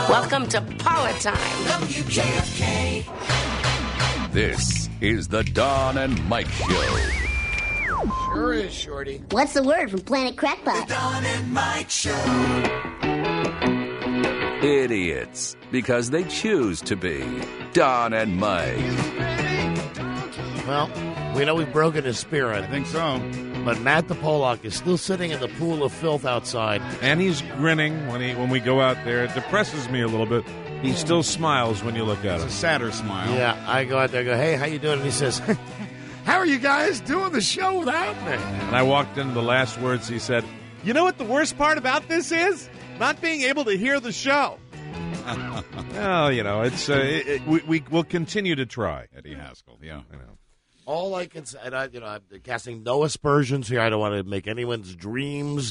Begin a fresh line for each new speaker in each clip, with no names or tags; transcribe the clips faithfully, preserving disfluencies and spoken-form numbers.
Welcome to Power Time.
W J F K.
This is the Don and Mike Show.
Sure is, Shorty.
What's the word from Planet Crackpot?
The Don and Mike Show.
Idiots, because they choose to be. Don and Mike.
Well, we know we've broken his spirit.
I think so.
But Matt the Pollock is still sitting in the pool of filth outside.
And he's grinning when he when we go out there. It depresses me a little bit. He still smiles when you look at him.
It's a sadder smile.
Yeah, I go out there and go, hey, how you doing? And he says, how are you guys doing the show without me?
And I walked in, the last words he said, you know what the worst part about this is? Not being able to hear the show. Well, you know, it's uh, it, it, we, we will continue to try.
Eddie Haskell, yeah.
I know.
All I can say, and I, you know, I'm casting no aspersions here. I don't want to make anyone's dreams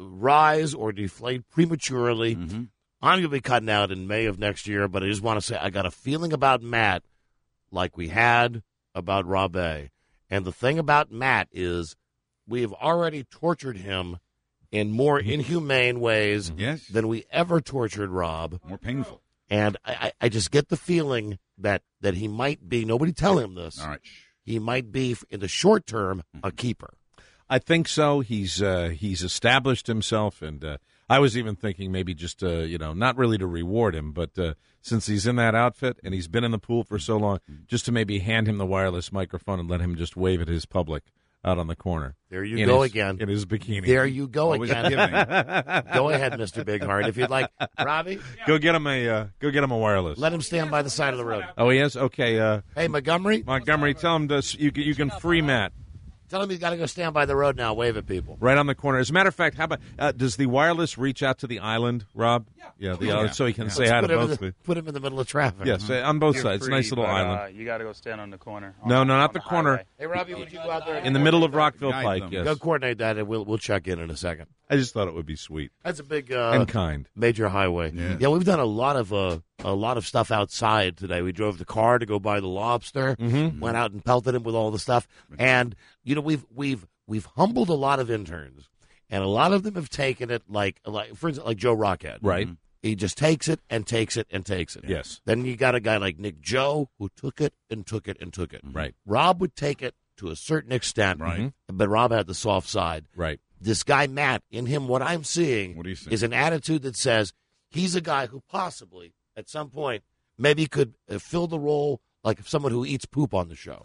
rise or deflate prematurely.
Mm-hmm.
I'm going to be cutting out in May of next year, but I just want to say I got a feeling about Matt like we had about Rob A. And the thing about Matt is we have already tortured him in more inhumane ways
Yes.
than we ever tortured Rob.
More painful.
And I, I, I just get the feeling that, that he might be, nobody tell him this,
All right.
he might be, in the short term, a keeper.
I think so. He's uh, he's established himself, and uh, I was even thinking maybe just uh, you know not really to reward him, but uh, since he's in that outfit and he's been in the pool for so long, just to maybe hand him the wireless microphone and let him just wave at his public out on the corner.
There you
in
go
his,
again.
in his bikini.
There you go
Always
again.
giving.
Go ahead, Mister Big Heart. If you'd like, Robbie,
Go get him a uh, go get him a wireless.
let him stand by the side of the road.
Oh, he is? Okay. Uh,
Hey, Montgomery,
Montgomery, tell him to, you, can- you can free Matt
tell him he's got to go stand by the road now, wave at people.
right on the corner. As a matter of fact, how about uh, does the wireless reach out to the island, Rob? Yeah. Yeah, the
Yeah.
island, so he can
Yeah.
say hi to
Put him, in
both
the,
of you.
put him in the middle of traffic.
Yes, uh, on both
You're
sides.
free,
Nice little
but,
island.
Uh, you got to go stand on the corner.
No,
on-
no, not
on
the corner.
highway.
Hey, Robbie, would you go out there
In the middle of Rockville
Guide
Pike,
them.
yes.
Go coordinate that, and we'll we'll check in in a second.
I just thought it would be sweet
That's a big uh,
and kind.
major highway.
Yeah.
we've done a lot of uh, a lot of stuff outside today. We drove the car to go buy the lobster.
Mm-hmm.
Went out and pelted him with all the stuff. And you know, we've we've we've humbled a lot of interns, and a lot of them have taken it like like for instance, like Joe Rockhead.
Right.
He just takes it and takes it and takes it.
Yes.
Then you got a guy like Nick Joe who took it and took it and took it.
Right.
Rob would take it to a certain extent.
Right.
But Rob had the soft side.
Right.
This guy, Matt, in him, what I'm seeing
What do you see?
is an attitude that says he's a guy who possibly, at some point, maybe could uh, fill the role like of someone who eats poop on the show.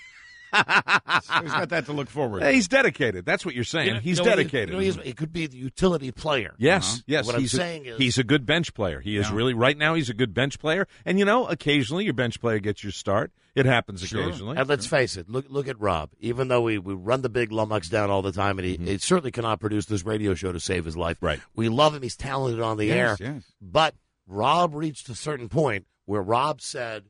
He's got that to look forward
Hey,
to.
he's dedicated. That's what you're saying.
You know-
he's
you know, he-
dedicated.
You know, he's, he could be the utility player.
Yes,
Uh-huh.
yes.
What I'm
he's
saying
a,
is-
he's a good bench player. He is
Yeah.
really right now. He's a good bench player, and you know, occasionally your bench player gets your start. It happens
Sure.
occasionally.
And let's face it, look look at Rob. Even though we, we run the big lummox down all the time, and he, he certainly cannot produce this radio show to save his life.
Right.
We love him. He's talented on the
Yes,
air.
yes.
But Rob reached a certain point where Rob said,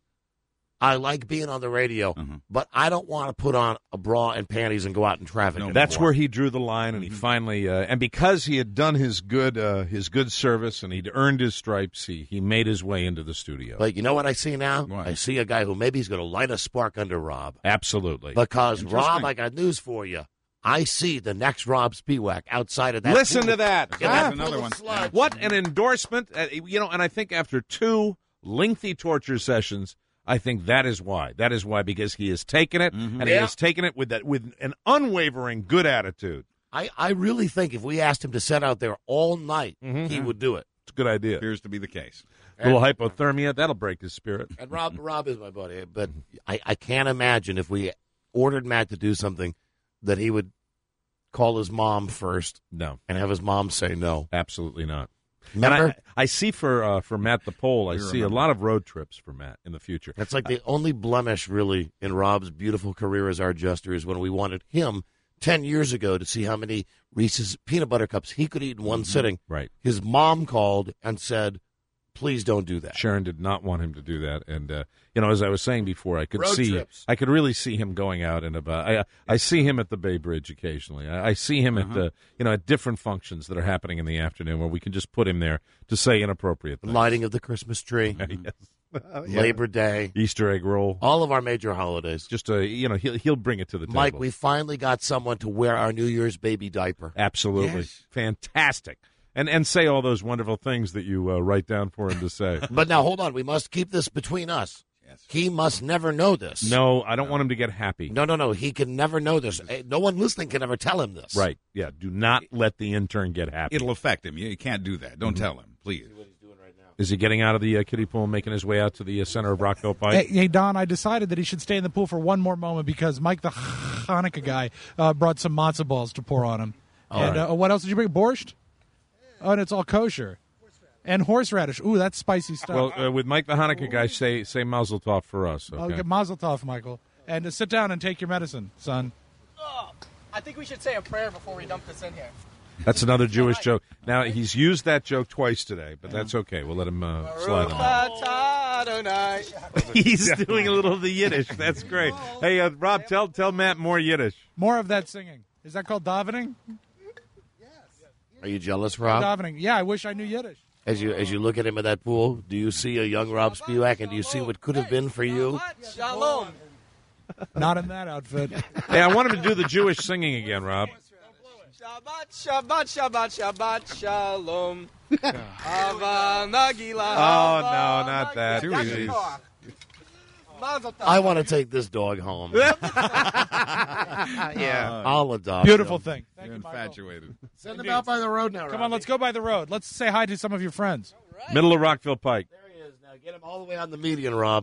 I like being on the radio,
Uh-huh.
but I don't want to put on a bra and panties and go out in traffic.
No,
anymore.
That's where he drew the line, and he
Mm-hmm.
finally, uh, and because he had done his good, uh, his good service, and he'd earned his stripes, he he made his way into the studio.
But you know what I see now?
What?
I see a guy who maybe he's going to light a spark under Rob.
Absolutely.
Because,
Interesting.
Rob, I got news for you. I see the next Rob Spiewak outside of that.
Listen
pool-
to that.
in
That's
that
another
pool of
one.
sludge.
What an endorsement! Uh, you know, and I think after two lengthy torture sessions, I think that is why. That is why because he has taken it, and he
Yeah.
has taken it with that with an unwavering good attitude.
I, I really think if we asked him to sit out there all night, he would do it.
It's a good idea.
Appears to be the case.
A little hypothermia, that'll break his spirit.
And Rob, Rob is my buddy, but I, I can't imagine if we ordered Matt to do something that he would call his mom first
No,
and have his mom say no.
absolutely not.
Remember?
And I, I see for uh, for Matt the Pole, I
You
see
remember.
a lot of road trips for Matt in the future.
That's like the only blemish, really, in Rob's beautiful career as our adjuster is when we wanted him ten years ago to see how many Reese's peanut butter cups he could eat in one sitting.
Right.
His mom called and said, please don't do that.
Sharon did not want him to do that, and uh, you know, as I was saying before, I could
Road
see,
trips.
I could really see him going out and about. I, I see him at the Bay Bridge occasionally. I, I see him at the, you know, at different functions that are happening in the afternoon where we can just put him there to say inappropriate things.
Lighting of the Christmas tree,
Yes.
Labor Day,
Easter egg roll.
all of our major holidays.
Just a, you know, he'll he'll bring it to the table.
Mike, we finally got someone to wear our New Year's baby diaper.
absolutely
Yes.
fantastic. and and say all those wonderful things that you uh, write down for him to say.
But now, hold on. We must keep this between us.
Yes.
He must never know this.
No, I don't want him to get happy.
No, no, no. He can never know this. Eh, No one listening can ever tell him this.
Right? Yeah. Do not let the intern get happy.
It'll affect him. You, you can't do that. Don't tell him, please.
Is he getting out of the uh, kiddie pool and making his way out to the uh, center of Rockville Pike?
Hey, hey, Don, I decided that he should stay in the pool for one more moment because Mike, the Hanukkah guy, uh, brought some matzo balls to pour on him.
All
and
right.
uh, what else did you bring? Borscht? Oh, and it's all kosher. And horseradish. Ooh, that's spicy stuff.
Well, uh, with Mike the Hanukkah guy, say say Mazel Tov for us. Okay.
Okay, Mazel Tov, Michael. And uh, sit down and take your medicine, son.
Oh, I think we should say a prayer before we dump this in here.
That's another Jewish joke. Now, he's used that joke twice today, but that's okay. We'll let him uh, slide on that. He's doing a little of the Yiddish. That's great. Hey, uh, Rob, tell tell Matt more Yiddish.
More of that singing. Is that called davening?
Are you jealous, Rob?
Davening. Yeah, I wish I knew Yiddish.
As you as you look at him in that pool, do you see a young Rob Spivak, and do you see what could have been for you?
Shalom.
Not in that outfit.
Hey, I want him to do the Jewish singing again, Rob.
Shabbat, Shabbat, Shabbat, Shabbat, Shalom. Hava Nagila.
Oh, no, not that.
Too easy.
Mazel tov.
I want to take this dog home.
Yeah.
I'll adopt
Beautiful
him.
thing. Thank
You're
you, Michael.
infatuated.
Send him out by the road now,
Come on, let's go by the road. Let's say hi to some of your friends.
Middle of Rockville Pike.
There he is. Now get him all the way on the median, Rob.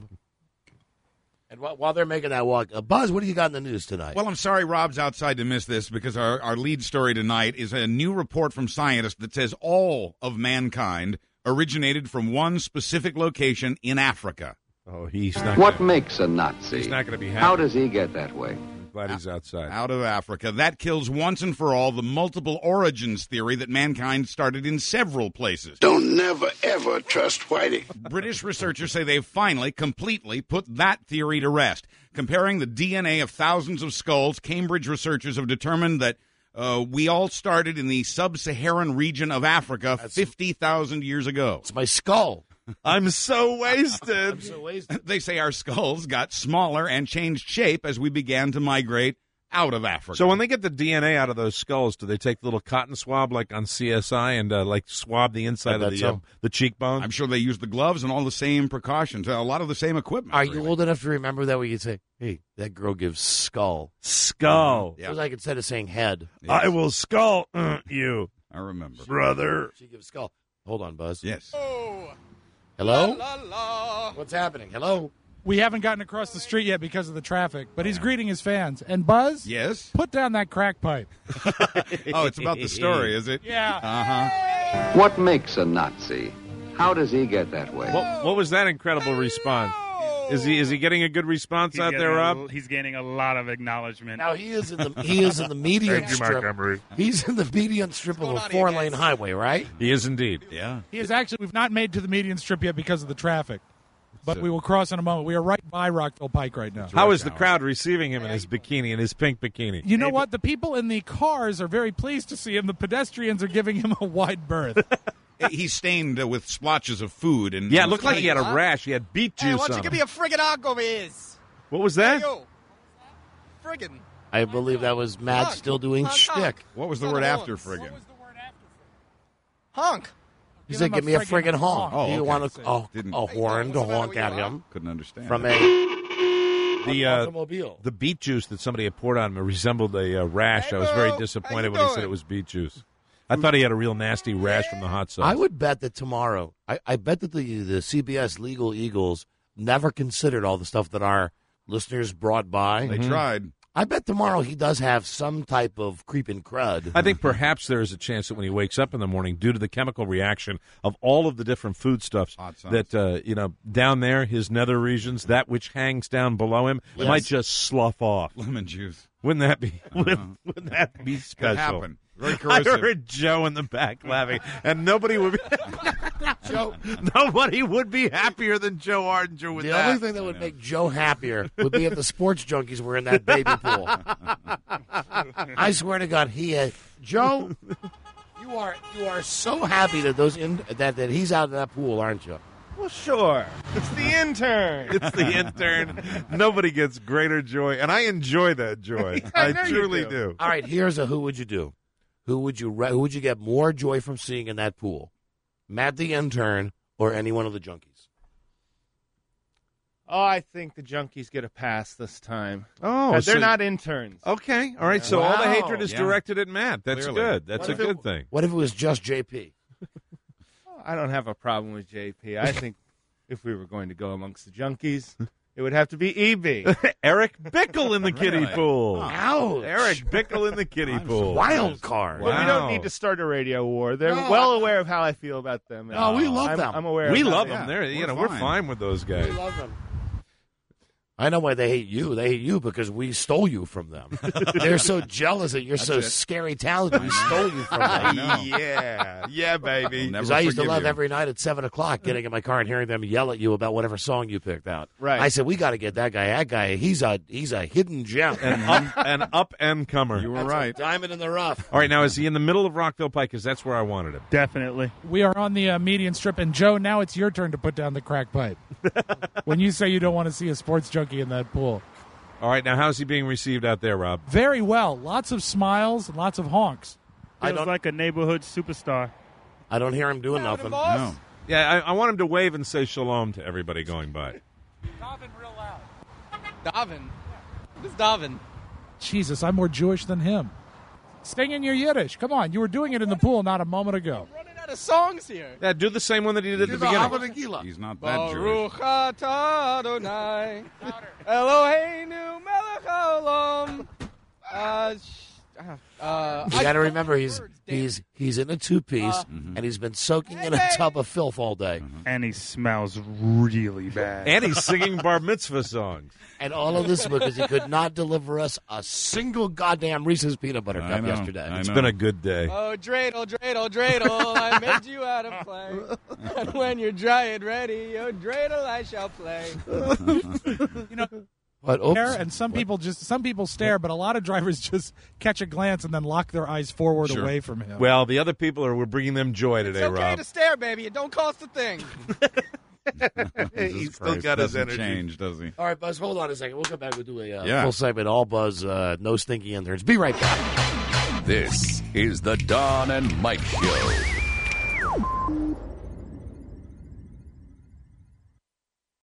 And wh- while they're making that walk, uh, Buzz, what do you got in the news tonight?
Well, I'm sorry Rob's outside to miss this because our, our lead story tonight is a new report from scientists that says all of mankind originated from one specific location in Africa.
Oh, he's not.
What
gonna,
makes a Nazi?
He's not going to be happy.
How does he get that way?
I'm glad he's outside.
Out of Africa. That kills once and for all the multiple origins theory that mankind started in several places.
Don't never, ever trust Whitey.
British researchers say they've finally, completely put that theory to rest. Comparing the D N A of thousands of skulls, Cambridge researchers have determined that uh, we all started in the sub-Saharan region of Africa fifty thousand years ago.
It's my skull.
I'm so wasted.
I'm so wasted.
They say our skulls got smaller and changed shape as we began to migrate out of Africa.
So when they get the D N A out of those skulls, do they take the little cotton swab like on C S I and uh, like swab the inside
I
of
bet
the
so.
uh, the cheekbone?
I'm sure they use the gloves and all the same precautions, a lot of the same equipment.
Are
really.
you old enough to remember that where you'd say, hey, that girl gives skull?
Skull.
It was like instead of saying head,
I will skull uh, you,
I remember.
brother.
she gives skull. Hold on, Buzz.
Yes.
Oh,
Hello?
la, la.
What's happening? Hello?
We haven't gotten across the street yet because of the traffic, but he's greeting his fans. And Buzz,
Yes?
put down that crack pipe.
Oh, it's about the story, is it?
Yeah.
Uh-huh.
What makes a Nazi? How does he get that way?
What, what was that incredible response? Is he is he getting a good response
He's
out
getting
there,
a-
Rob?
he's gaining a lot of acknowledgement.
Now he is in the he is in the median
Thank you,
strip.
Montgomery.
He's in the median strip of a
going on here,
four lane
guys?
highway, right?
He is indeed.
Yeah.
He is actually, we've not made to the median strip yet because of the traffic, but
So-
we will cross in a moment. We are right by Rockville Pike right now.
How is the crowd receiving him in his bikini, in his pink bikini?
You know what? The people in the cars are very pleased to see him. The pedestrians are giving him a wide berth.
He's stained uh, with splotches of food. and
Yeah, it looked like he had a rash. He had beet
Hey,
juice
why don't
on
you give
him.
me a friggin' Aquaviz?
What was that?
Yo. Friggin'.
I believe that was Matt
Honk.
still doing
Honk,
shtick.
honk.
What was the
Son
word
of
after
horns.
friggin'?
Honk.
He
Give
said,
him a
"Give me a
friggin'
friggin' honk."
honk.
Oh,
you
okay.
want a, oh,
Didn't-
a horn to
What's the matter
honk
with
at
you,
him
Couldn't understand.
from
that.
a
The uh,
automobile.
the beet juice that somebody had poured on him resembled a uh, rash.
Hey,
I was very
bro.
disappointed
How you
when he said
doing?
it was beet juice. I thought he had a real nasty rash from the hot sauce.
I would bet that tomorrow, I, I bet that the the C B S Legal Eagles never considered all the stuff that our listeners brought by.
They tried.
I bet tomorrow he does have some type of creeping crud.
I think perhaps there is a chance that when he wakes up in the morning, due to the chemical reaction of all of the different foodstuffs,
Hot sauce.
that uh, you know down there, his nether regions, that which hangs down below him,
Yes.
might just slough off.
Lemon juice.
Wouldn't that be? Wouldn't, wouldn't that be special?
Could happen. Very
I
corrosive.
heard Joe in the back laughing, and nobody would be
Joe,
nobody would be happier than Joe Ardinger with
the
that.
only thing that would make Joe happier would be if the sports junkies were in that baby pool. I swear to God, he had Joe. You are you are so happy that those in, that that he's out of that pool, aren't you?
Well, sure. It's the intern.
It's the intern. Nobody gets greater joy, and I enjoy that joy. I,
know you
truly
do.
do.
All right, here's a who would you do? who would you re- who would you get more joy from seeing in that pool? Matt the intern or any one of the junkies?
Oh, I think the junkies get a pass this time.
Oh,
they're
so-
not interns.
Okay, all right. So all the
Wow.
hatred is
Yeah.
directed at Matt. That's
Clearly.
good. That's
What
a
if it-
good thing.
What if it was just J P?
I don't have a problem with J P. I think if we were going to go amongst the junkies, it would have to be E B.
Eric Bickle in the kiddie
Really?
pool.
Ouch.
Eric Bickle in the kiddie pool.
Wild card.
But we don't
Wow.
need to start a radio war. They're
No,
well
I-
aware of how I feel about them.
No, we love
I'm,
them.
I'm aware.
We
of how
love
they-
them. They're, you
we're
know, we're
fine.
fine with those guys.
We love them. I know why they hate you. They hate you because we stole you from them. They're so jealous that you're so
it.
scary talented. We stole you from
I
them.
know.
yeah, yeah, baby.
Never
Because I used to
forgive
love
you.
every night at seven o'clock getting in my car and hearing them yell at you about whatever song you picked out.
Right.
I said we got to get that guy. That guy, he's a he's a hidden gem.
An up, an up and comer.
You were
That's a
right.
diamond in the rough.
All right, now is he in the middle of Rockville Pike? Because that's where I wanted him.
Definitely.
We are on the uh, median strip, and Joe, now it's your turn to put down the crack pipe. When you say you don't want to see a sports junkie in that pool.
All right, now how's he being received out there, Rob?
Very well. Lots of smiles, and lots of honks.
I don't
like a neighborhood superstar.
I don't hear him doing nothing.
No.
Yeah, I, I want him to wave and say shalom to everybody going by.
Davin real loud.
Davin. Who's Davin?
Jesus, I'm more Jewish than him. Sing in your Yiddish. Come on, you were doing it in the pool not a moment ago.
Running out of songs here.
Yeah, do the same one that he did at the beginning.
He's not that Jewish.
Baruch atah Adonai, Eloheinu melech haolam. Uh, sh- uh,
You
I
got to
don't
remember
know
he's
words, damn
he's he's in a two piece
Uh,
and he's been soaking in a tub of filth all day.
And he smells really bad.
And he's singing bar mitzvah songs.
And all of this because he could not deliver us a single goddamn Reese's peanut butter
I
cup
know,
yesterday.
I
It's
know.
been a good day.
Oh, dreidel, dreidel, dreidel, I made you out of clay. And when you're dry and ready, your dreidel I shall play.
You know,
But oops.
stare, and some people just some people stare, but a lot of drivers just catch a glance and then lock their eyes forward
Sure.
away from him.
Well, the other people are we're bringing them joy
It's
today,
okay
Rob.
to stare, baby. It don't cost a thing.
Jesus
He's still
Christ,
got his
doesn't
energy.
change, does he?
All right, Buzz, hold on a second. We'll come back. We'll do a uh,
Yeah.
full segment, all Buzz, uh, no stinky interns. Be right back.
This is the Don and Mike Show.